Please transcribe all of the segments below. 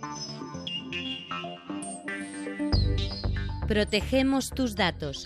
Protegemos tus datos.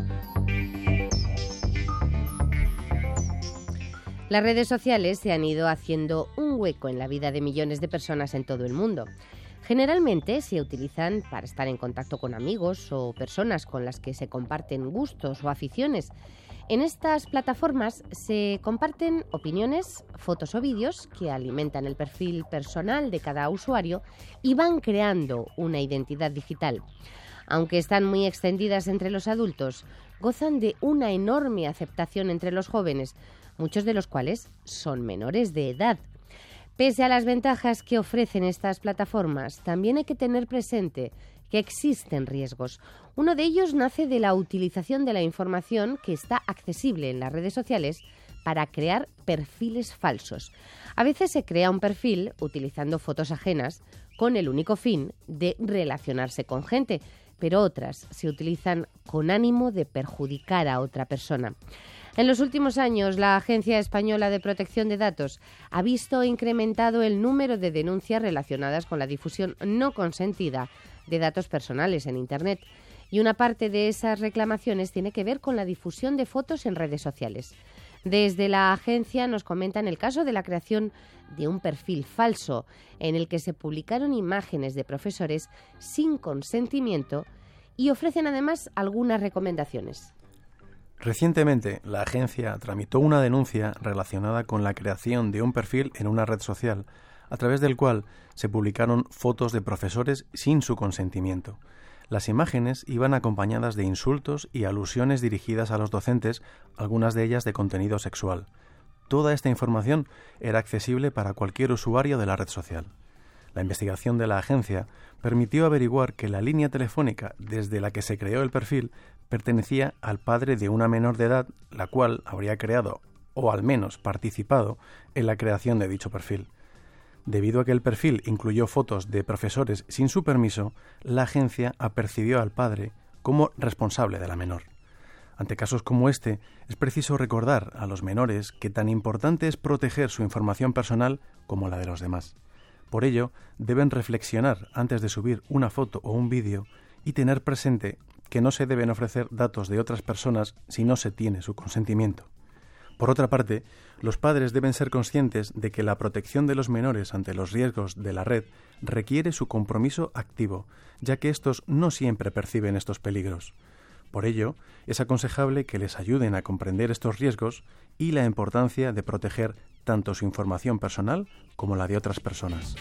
Las redes sociales se han ido haciendo un hueco en la vida de millones de personas en todo el mundo. Generalmente se utilizan para estar en contacto con amigos o personas con las que se comparten gustos o aficiones. En estas plataformas se comparten opiniones, fotos o vídeos que alimentan el perfil personal de cada usuario y van creando una identidad digital. Aunque están muy extendidas entre los adultos, gozan de una enorme aceptación entre los jóvenes, muchos de los cuales son menores de edad. Pese a las ventajas que ofrecen estas plataformas, también hay que tener presente que existen riesgos. Uno de ellos nace de la utilización de la información que está accesible en las redes sociales para crear perfiles falsos. A veces se crea un perfil utilizando fotos ajenas con el único fin de relacionarse con gente, pero otras se utilizan con ánimo de perjudicar a otra persona. En los últimos años, la Agencia Española de Protección de Datos ha visto incrementado el número de denuncias relacionadas con la difusión no consentida de datos personales en Internet. Y una parte de esas reclamaciones tiene que ver con la difusión de fotos en redes sociales. Desde la agencia nos comentan el caso de la creación de un perfil falso en el que se publicaron imágenes de profesores sin consentimiento y ofrecen además algunas recomendaciones. Recientemente, la agencia tramitó una denuncia relacionada con la creación de un perfil en una red social, a través del cual se publicaron fotos de profesores sin su consentimiento. Las imágenes iban acompañadas de insultos y alusiones dirigidas a los docentes, algunas de ellas de contenido sexual. Toda esta información era accesible para cualquier usuario de la red social. La investigación de la agencia permitió averiguar que la línea telefónica desde la que se creó el perfil pertenecía al padre de una menor de edad, la cual habría creado, o al menos participado, en la creación de dicho perfil. Debido a que el perfil incluyó fotos de profesores sin su permiso, la agencia apercibió al padre como responsable de la menor. Ante casos como este, es preciso recordar a los menores que tan importante es proteger su información personal como la de los demás. Por ello, deben reflexionar antes de subir una foto o un vídeo y tener presente que no se deben ofrecer datos de otras personas si no se tiene su consentimiento. Por otra parte, los padres deben ser conscientes de que la protección de los menores ante los riesgos de la red requiere su compromiso activo, ya que estos no siempre perciben estos peligros. Por ello, es aconsejable que les ayuden a comprender estos riesgos y la importancia de proteger tanto su información personal como la de otras personas.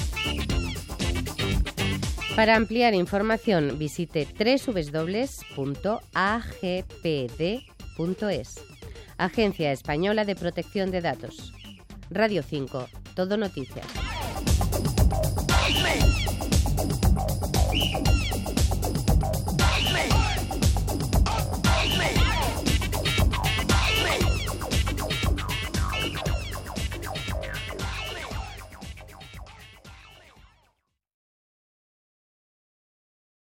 Para ampliar información, visite www.agpd.es. Agencia Española de Protección de Datos. Radio 5, Todo Noticias.